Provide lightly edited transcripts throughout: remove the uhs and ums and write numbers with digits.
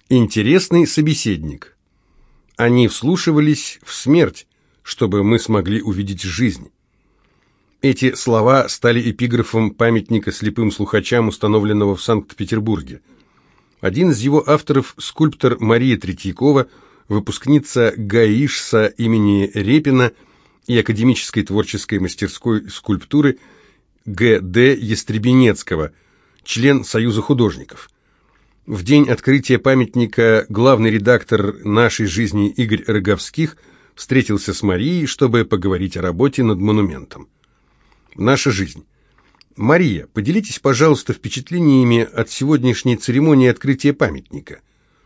Интересный собеседник. Они вслушивались в смерть, чтобы мы смогли увидеть жизнь. Эти слова стали эпиграфом памятника слепым слухачам, установленного в Санкт-Петербурге. Один из его авторов, скульптор Мария Третьякова, выпускница ГАИШСа имени Репина и академической творческой мастерской скульптуры Г.Д. Ястребинецкого, член Союза художников. В день открытия памятника главный редактор «Нашей жизни» Игорь Роговских встретился с Марией, чтобы поговорить о работе над монументом. Наша жизнь. Мария, поделитесь, пожалуйста, впечатлениями от сегодняшней церемонии открытия памятника.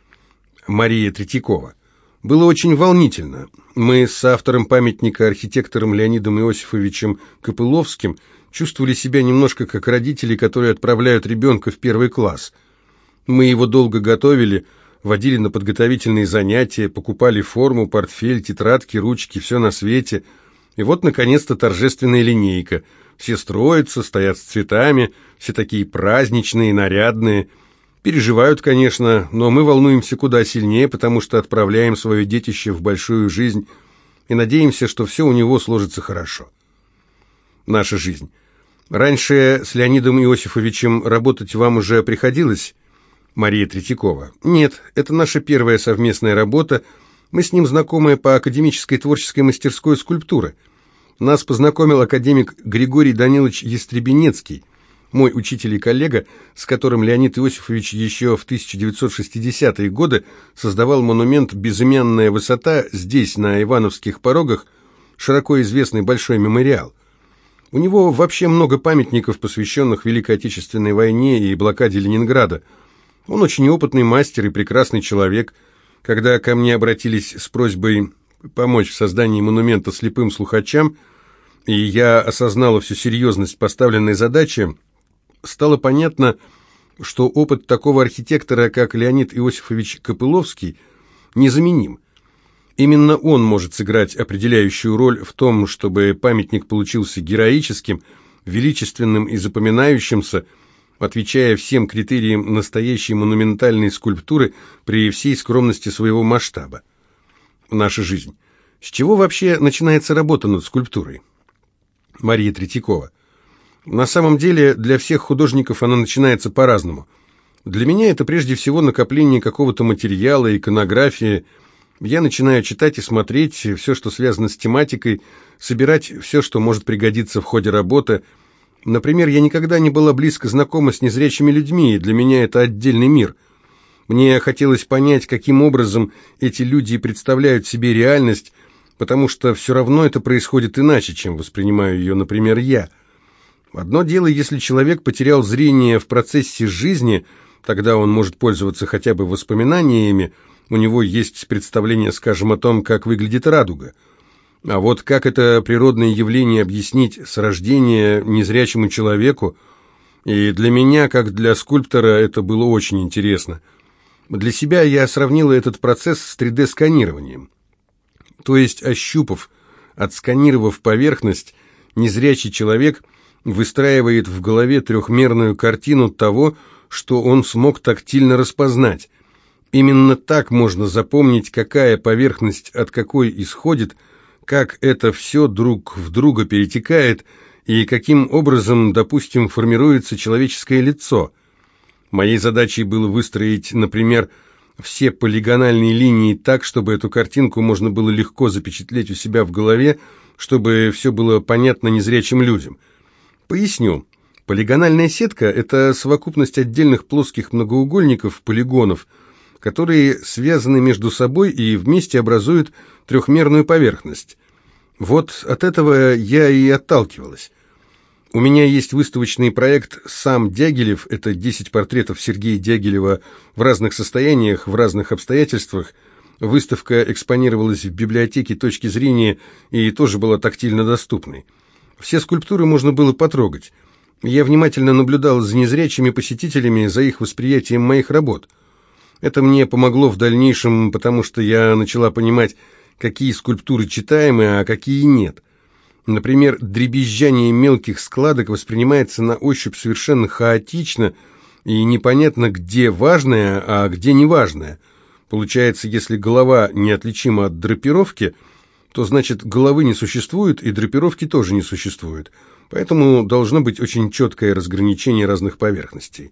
Мария Третьякова. Было очень волнительно. Мы с автором памятника, архитектором Леонидом Иосифовичем Копыловским, чувствовали себя немножко как родители, которые отправляют ребенка в 1 класс. Мы его долго готовили, водили на подготовительные занятия, покупали форму, портфель, тетрадки, ручки, все на свете. И вот, наконец-то, торжественная линейка. Все строятся, стоят с цветами, все такие праздничные, нарядные. Переживают, конечно, но мы волнуемся куда сильнее, потому что отправляем свое детище в большую жизнь и надеемся, что все у него сложится хорошо. Наша жизнь. Раньше с Леонидом Иосифовичем работать вам уже приходилось? Мария Третьякова. Нет, это наша первая совместная работа. Мы с ним знакомы по академической творческой мастерской скульптуры. Нас познакомил академик Григорий Данилович Ястребинецкий, мой учитель и коллега, с которым Леонид Иосифович еще в 1960-е годы создавал монумент «Безымянная высота» здесь, на Ивановских порогах, широко известный Большой мемориал. У него вообще много памятников, посвященных Великой Отечественной войне и блокаде Ленинграда. Он очень опытный мастер и прекрасный человек. Когда ко мне обратились с просьбой помочь в создании монумента слепым слухачам, и я осознала всю серьезность поставленной задачи, стало понятно, что опыт такого архитектора, как Леонид Иосифович Копыловский, незаменим. Именно он может сыграть определяющую роль в том, чтобы памятник получился героическим, величественным и запоминающимся, отвечая всем критериям настоящей монументальной скульптуры при всей скромности своего масштаба. Наша жизнь. С чего вообще начинается работа над скульптурой? Мария Третьякова. На самом деле, для всех художников она начинается по-разному. Для меня это прежде всего накопление какого-то материала, иконография. Я начинаю читать и смотреть все, что связано с тематикой, собирать все, что может пригодиться в ходе работы. Например, я никогда не была близко знакома с незрячими людьми, и для меня это отдельный мир. Мне хотелось понять, каким образом эти люди представляют себе реальность, потому что все равно это происходит иначе, чем воспринимаю ее, например, я. Одно дело, если человек потерял зрение в процессе жизни, тогда он может пользоваться хотя бы воспоминаниями, у него есть представление, скажем, о том, как выглядит радуга. А вот как это природное явление объяснить с рождения незрячему человеку, и для меня, как для скульптора, это было очень интересно. Для себя я сравнила этот процесс с 3D-сканированием. То есть, ощупав, отсканировав поверхность, незрячий человек выстраивает в голове трехмерную картину того, что он смог тактильно распознать. Именно так можно запомнить, какая поверхность от какой исходит, как это все друг в друга перетекает и каким образом, допустим, формируется человеческое лицо. Моей задачей было выстроить, например, все полигональные линии так, чтобы эту картинку можно было легко запечатлеть у себя в голове, чтобы все было понятно незрячим людям. Поясню. Полигональная сетка – это совокупность отдельных плоских многоугольников, полигонов, которые связаны между собой и вместе образуют трехмерную поверхность. Вот от этого я и отталкивалась. У меня есть выставочный проект «Сам Дягилев», это 10 портретов Сергея Дягилева в разных состояниях, в разных обстоятельствах. Выставка экспонировалась в библиотеке «Точки зрения» и тоже была тактильно доступной. Все скульптуры можно было потрогать. Я внимательно наблюдал за незрячими посетителями, за их восприятием моих работ. Это мне помогло в дальнейшем, потому что я начала понимать, какие скульптуры читаемы, а какие нет. Например, дребезжание мелких складок воспринимается на ощупь совершенно хаотично, и непонятно, где важное, а где неважное. Получается, если голова неотличима от драпировки, то значит головы не существует и драпировки тоже не существует. Поэтому должно быть очень четкое разграничение разных поверхностей.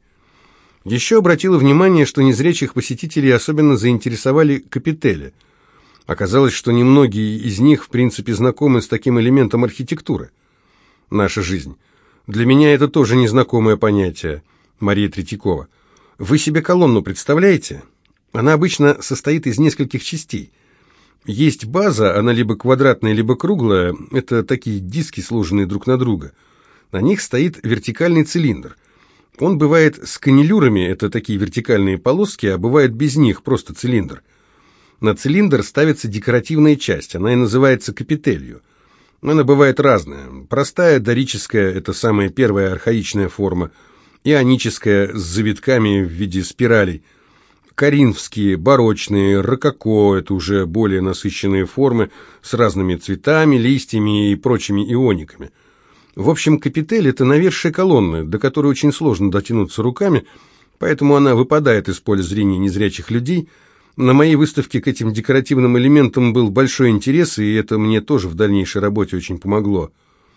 Еще обратила внимание, что незрячих посетителей особенно заинтересовали капители. Оказалось, что немногие из них в принципе знакомы с таким элементом архитектуры. Наша жизнь. Для меня это тоже незнакомое понятие. Мария Третьякова. Вы себе колонну представляете? Она обычно состоит из нескольких частей. Есть база, она либо квадратная, либо круглая. Это такие диски, сложенные друг на друга. На них стоит вертикальный цилиндр. Он бывает с канилюрами, это такие вертикальные полоски, а бывает без них, просто цилиндр. На цилиндр ставится декоративная часть, она и называется капителью. Она бывает разная. Простая, дорическая, это самая первая архаичная форма. Ионическая, с завитками в виде спиралей. Коринфские, барочные, рококо, это уже более насыщенные формы с разными цветами, листьями и прочими иониками. В общем, капитель – это навершие колонны, до которой очень сложно дотянуться руками, поэтому она выпадает из поля зрения незрячих людей. На моей выставке к этим декоративным элементам был большой интерес, и это мне тоже в дальнейшей работе очень помогло.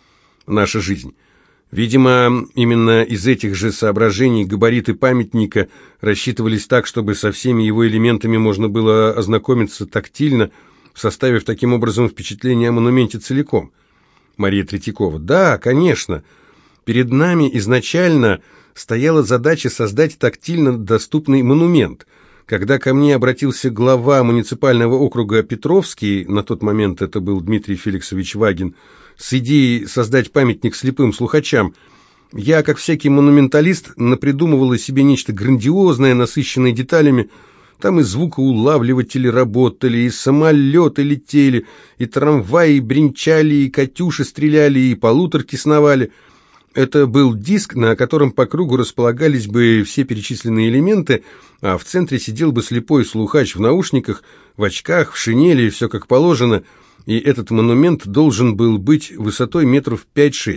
Наша жизнь. Видимо, именно из этих же соображений габариты памятника рассчитывались так, чтобы со всеми его элементами можно было ознакомиться тактильно, составив таким образом впечатление о монументе целиком. Мария Третьякова. Да, конечно. Перед нами изначально стояла задача создать тактильно доступный монумент. Когда ко мне обратился глава муниципального округа Петровский, на тот момент это был Дмитрий Феликсович Вагин, с идеей создать памятник слепым слухачам, я, как всякий монументалист, напридумывала себе нечто грандиозное, насыщенное деталями. Там и звукоулавливатели работали, и самолеты летели, и трамваи бренчали, и катюши стреляли, и полуторки сновали. Это был диск, на котором по кругу располагались бы все перечисленные элементы, а в центре сидел бы слепой слухач в наушниках, в очках, в шинели, все как положено, и этот монумент должен был быть высотой метров 5-6.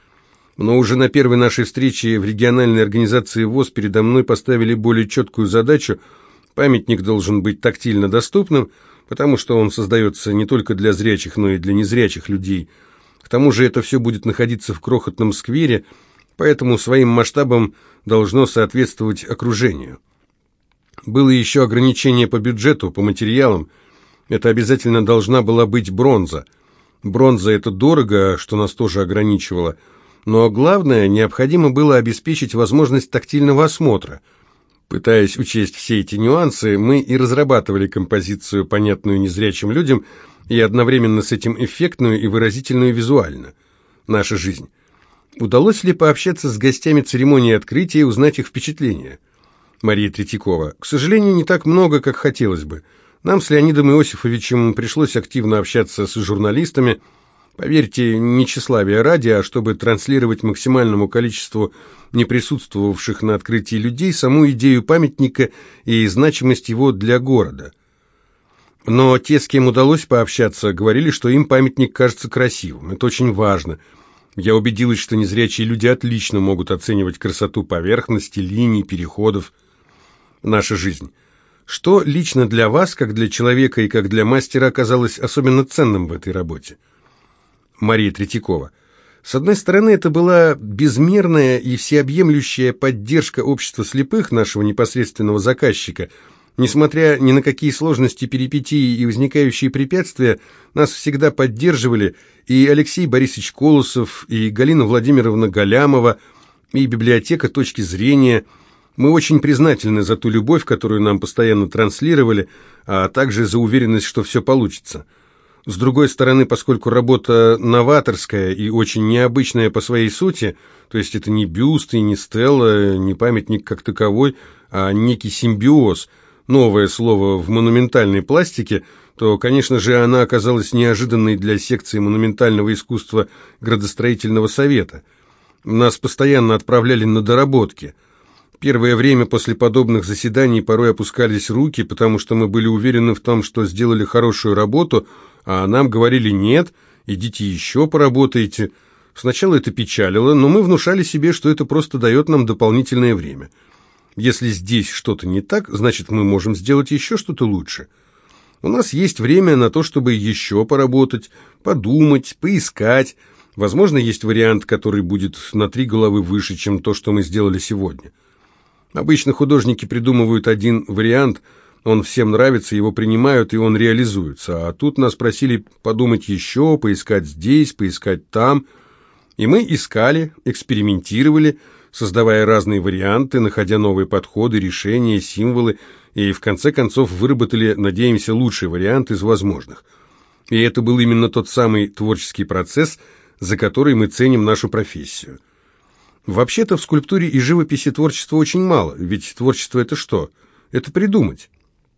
Но уже на первой нашей встрече в региональной организации ВОС передо мной поставили более четкую задачу. Памятник должен быть тактильно доступным, потому что он создается не только для зрячих, но и для незрячих людей. К тому же это все будет находиться в крохотном сквере, поэтому своим масштабам должно соответствовать окружению. Было еще ограничение по бюджету, по материалам. Это обязательно должна была быть бронза. Бронза – это дорого, что нас тоже ограничивало. Но главное, необходимо было обеспечить возможность тактильного осмотра. Пытаясь учесть все эти нюансы, мы и разрабатывали композицию, понятную незрячим людям, и одновременно с этим эффектную и выразительную визуально. Наша жизнь. Удалось ли пообщаться с гостями церемонии открытия и узнать их впечатления? Мария Третьякова. К сожалению, не так много, как хотелось бы. Нам с Леонидом Иосифовичем пришлось активно общаться с журналистами, поверьте, не тщеславие ради, а чтобы транслировать максимальному количеству неприсутствовавших на открытии людей саму идею памятника и значимость его для города. Но те, с кем удалось пообщаться, говорили, что им памятник кажется красивым. Это очень важно. Я убедилась, что незрячие люди отлично могут оценивать красоту поверхности, линий, переходов. Наша жизнь. Что лично для вас, как для человека и как для мастера, оказалось особенно ценным в этой работе? Мария Третьякова. С одной стороны, это была безмерная и всеобъемлющая поддержка общества слепых, нашего непосредственного заказчика. Несмотря ни на какие сложности, перипетии и возникающие препятствия, нас всегда поддерживали и Алексей Борисович Колосов, и Галина Владимировна Галямова, и библиотека «Точки зрения». Мы очень признательны за ту любовь, которую нам постоянно транслировали, а также за уверенность, что все получится. С другой стороны, поскольку работа новаторская и очень необычная по своей сути, то есть это не бюст и не стела, не памятник как таковой, а некий симбиоз, новое слово в монументальной пластике, то, конечно же, она оказалась неожиданной для секции монументального искусства градостроительного совета. Нас постоянно отправляли на доработки. Первое время после подобных заседаний порой опускались руки, потому что мы были уверены в том, что сделали хорошую работу, а нам говорили «нет, идите еще поработайте». Сначала это печалило, но мы внушали себе, что это просто дает нам дополнительное время. Если здесь что-то не так, значит, мы можем сделать еще что-то лучше. У нас есть время на то, чтобы еще поработать, подумать, поискать. Возможно, есть вариант, который будет на 3 головы выше, чем то, что мы сделали сегодня. Обычно художники придумывают один вариант, он всем нравится, его принимают, и он реализуется. А тут нас просили подумать еще, поискать здесь, поискать там. И мы искали, экспериментировали, создавая разные варианты, находя новые подходы, решения, символы, и в конце концов выработали, надеемся, лучший вариант из возможных. И это был именно тот самый творческий процесс, за который мы ценим нашу профессию. Вообще-то в скульптуре и живописи творчества очень мало, ведь творчество – это что? Это придумать.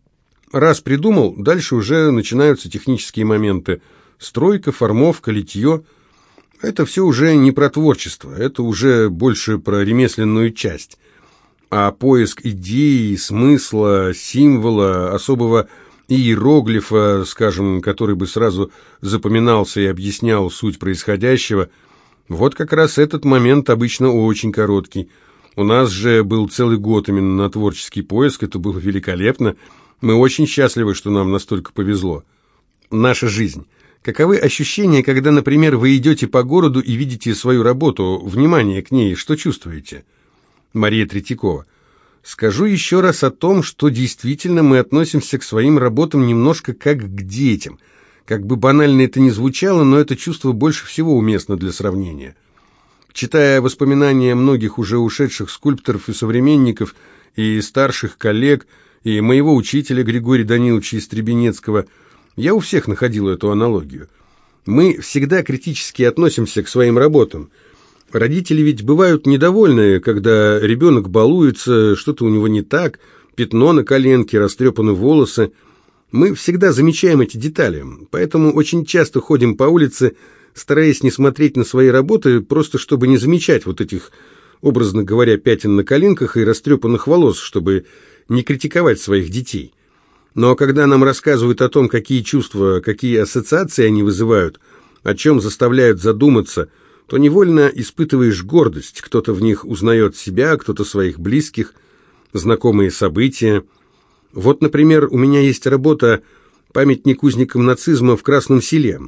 Раз придумал, дальше уже начинаются технические моменты. Стройка, формовка, литье. Это все уже не про творчество, это уже больше про ремесленную часть. А поиск идеи, смысла, символа, особого иероглифа, скажем, который бы сразу запоминался и объяснял суть происходящего, вот как раз этот момент обычно очень короткий. У нас же был целый год именно на творческий поиск, это было великолепно. Мы очень счастливы, что нам настолько повезло. Наша жизнь. Каковы ощущения, когда, например, вы идете по городу и видите свою работу, внимание к ней, что чувствуете? Мария Третьякова. Скажу еще раз о том, что действительно мы относимся к своим работам немножко как к детям. Как бы банально это ни звучало, но это чувство больше всего уместно для сравнения. Читая воспоминания многих уже ушедших скульпторов и современников, и старших коллег, и моего учителя Григория Даниловича Истребенецкого, я у всех находил эту аналогию. Мы всегда критически относимся к своим работам. Родители ведь бывают недовольны, когда ребенок балуется, что-то у него не так, пятно на коленке, растрепаны волосы. Мы всегда замечаем эти детали, поэтому очень часто ходим по улице, стараясь не смотреть на свои работы, просто чтобы не замечать вот этих, образно говоря, пятен на коленках и растрепанных волос, чтобы не критиковать своих детей. Но когда нам рассказывают о том, какие чувства, какие ассоциации они вызывают, о чем заставляют задуматься, то невольно испытываешь гордость. Кто-то в них узнает себя, кто-то своих близких, знакомые события. Вот, например, у меня есть работа «Памятник узникам нацизма в Красном Селе».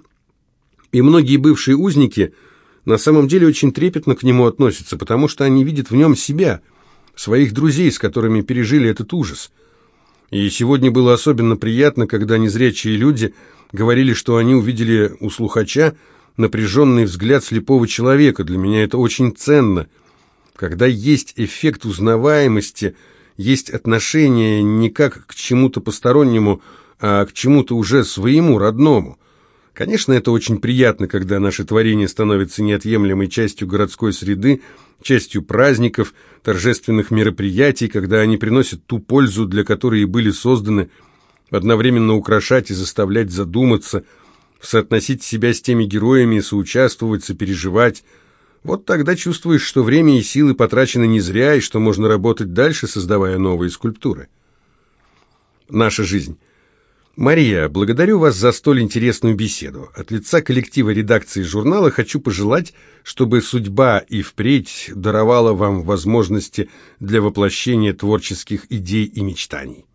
И многие бывшие узники на самом деле очень трепетно к нему относятся, потому что они видят в нем себя, своих друзей, с которыми пережили этот ужас. И сегодня было особенно приятно, когда незрячие люди говорили, что они увидели у слухача напряженный взгляд слепого человека. Для меня это очень ценно. Когда есть эффект узнаваемости, есть отношение не как к чему-то постороннему, а к чему-то уже своему, родному. Конечно, это очень приятно, когда наши творения становятся неотъемлемой частью городской среды, частью праздников, торжественных мероприятий, когда они приносят ту пользу, для которой и были созданы, одновременно украшать и заставлять задуматься, соотносить себя с теми героями, соучаствовать, сопереживать. Вот тогда чувствуешь, что время и силы потрачены не зря, и что можно работать дальше, создавая новые скульптуры. Наша жизнь. Мария, благодарю вас за столь интересную беседу. От лица коллектива редакции журнала хочу пожелать, чтобы судьба и впредь даровала вам возможности для воплощения творческих идей и мечтаний.